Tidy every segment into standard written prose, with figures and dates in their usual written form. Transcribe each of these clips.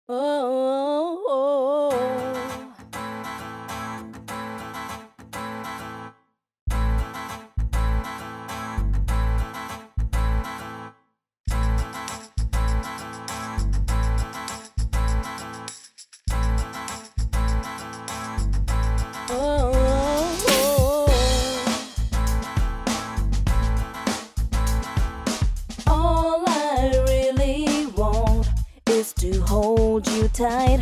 Oh, oh, oh, oh, oh. All I really want is to hold you tight.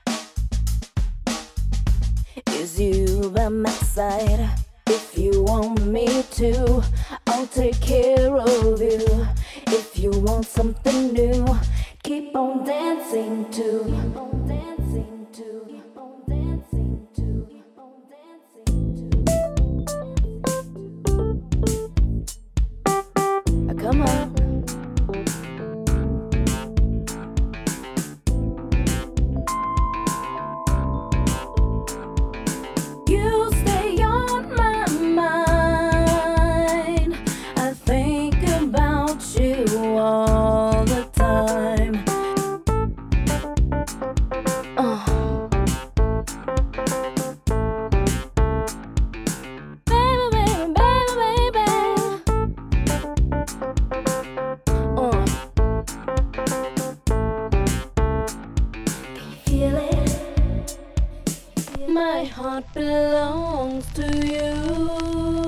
Is you by my side? If you want me to, I'll take care of you. If you want something new, keep on dancing to. Keep on dancing to. Keep on dancing to. Keep on dancing to. Come on. You stay on my mind. I think about you all the time. Baby, baby, baby, baby. Can you feel it? My heart belongs to you.